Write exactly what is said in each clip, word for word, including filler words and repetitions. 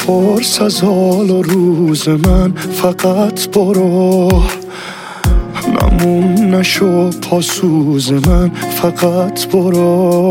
بپرس از حال و روز من، فقط برو نمون نشو پاسوز من، فقط برو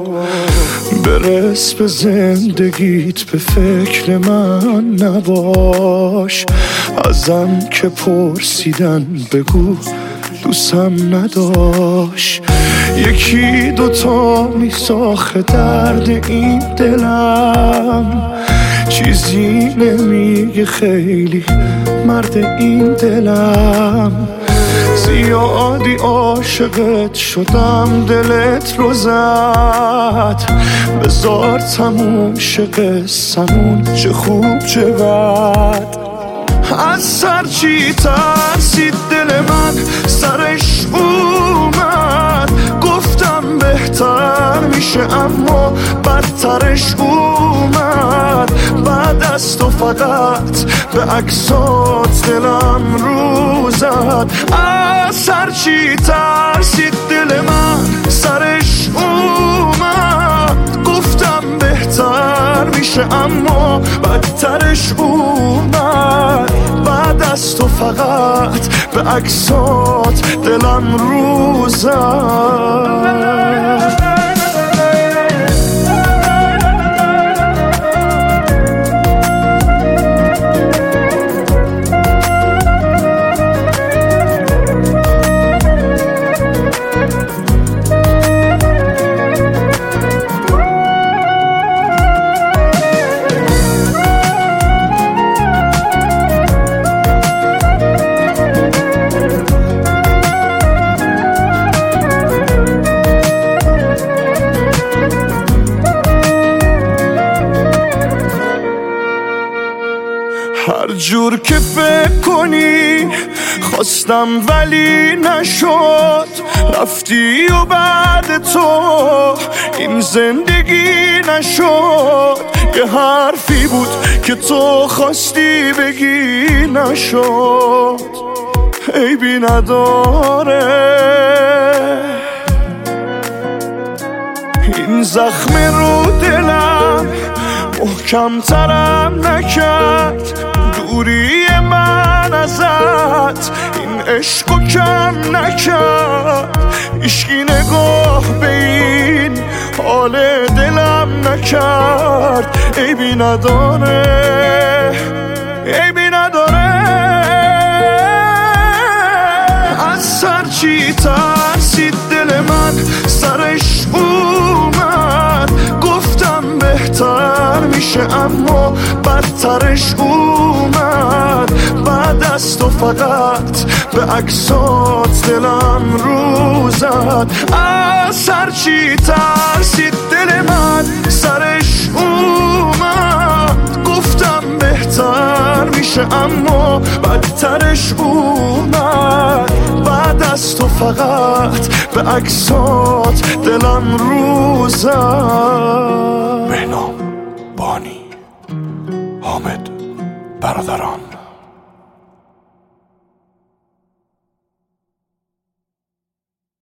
برس به زندگیت، به فکر من نباش. ازم که پرسیدن بگو دوستم نداشت. یکی دوتا میساخه درد این دلم، چیزی نمیگه خیلی مرد این دلم. زیادی عاشقت شدم دلت رو زد، بذار تموم شه قصمون، چه خوب چه بد. از سر چی ترسید دل من سرش اومد، گفتم بهتر میشه اما بدترش اومد. بعد از تو فقط به عکسات دلم رو زد. از سر چی ترسید دل من سرش اومد، گفتم بهتر میشه اما بدترش اومد. بعد از تو فقط به عکسات دلم رو زد. هر جور که فکر کنی خواستم ولی نشد، رفتی و بعد تو این زندگی نشد. یه حرفی بود که تو خواستی بگی نشد، عیبی نداره این زخم رو دلم محکم ترم نکرد. دوری من ازت این عشقو کم نکرد، هیچکی نگاه به این حال دلم نکرد. عیبی نداره عیبی نداره از سر چی ترسید دل من سرش اومد، گفتم بهتر میشه اما بدترش اومد. بعد از تو فقط به عکسات دلم رو زد. از سر چی ترسید دل من سرش اومد، گفتم بهتر میشه اما بدترش اومد. بعد از تو فقط به عکسات دلم رو زد. بهنام، بانی، حامد، برادران.